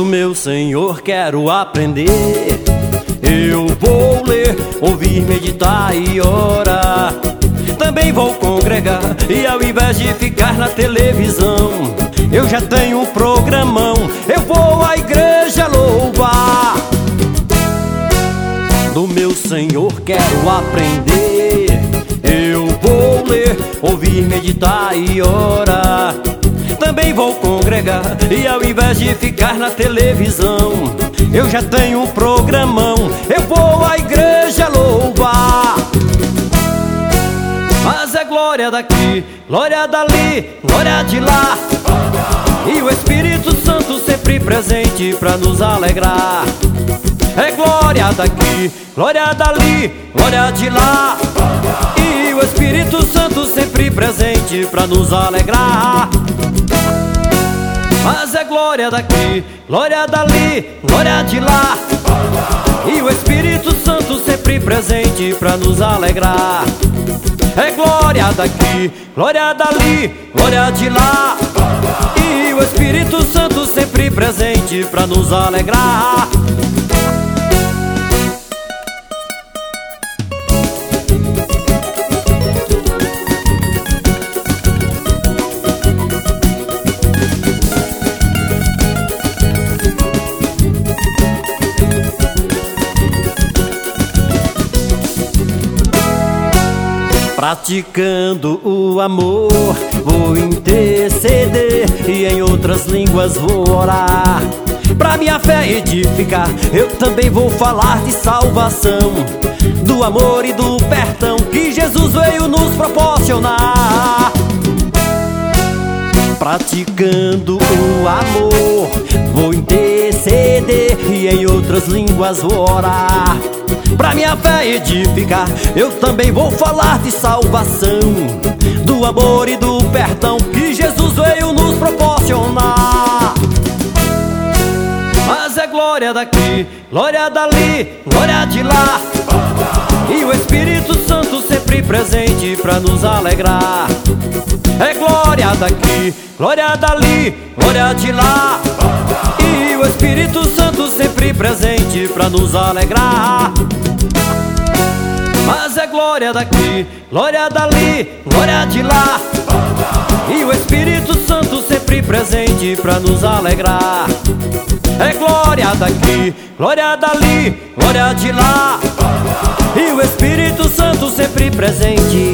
meu Senhor quero aprender. Eu vou ler, ouvir, meditar e orar. Também vou congregar e ao invés de ficar na televisão, eu já tenho um programão. Eu vou à igreja louvar. Do meu Senhor quero aprender. Eu vou ler, ouvir, meditar e orar. Também vou congregar e ao invés de ficar na televisão, eu já tenho um programão. Eu vou à igreja louvar. Mas é glória daqui, glória dali, glória de lá, e o Espírito Santo sempre presente pra nos alegrar. É glória daqui, glória dali, glória de lá, e o Espírito Santo sempre presente pra nos alegrar. Mas é glória daqui, glória dali, glória de lá, e o Espírito Santo sempre presente pra nos alegrar. É glória daqui, glória dali, glória de lá, e o Espírito Santo sempre presente pra nos alegrar. Praticando o amor, vou interceder e em outras línguas vou orar. Pra minha fé edificar, eu também vou falar de salvação, do amor e do perdão que Jesus veio nos proporcionar. Praticando o amor, vou interceder e em outras línguas vou orar. Pra minha fé edificar, eu também vou falar de salvação, do amor e do perdão que Jesus veio nos proporcionar. Mas é glória daqui, glória dali, glória de lá, e o Espírito Santo sempre presente pra nos alegrar. É glória daqui, glória dali, glória de lá, e o Espírito Santo sempre presente pra nos alegrar. Mas é glória daqui, glória dali, glória de lá, e o Espírito Santo sempre presente pra nos alegrar. É glória daqui, glória dali, glória de lá, e o Espírito Santo sempre presente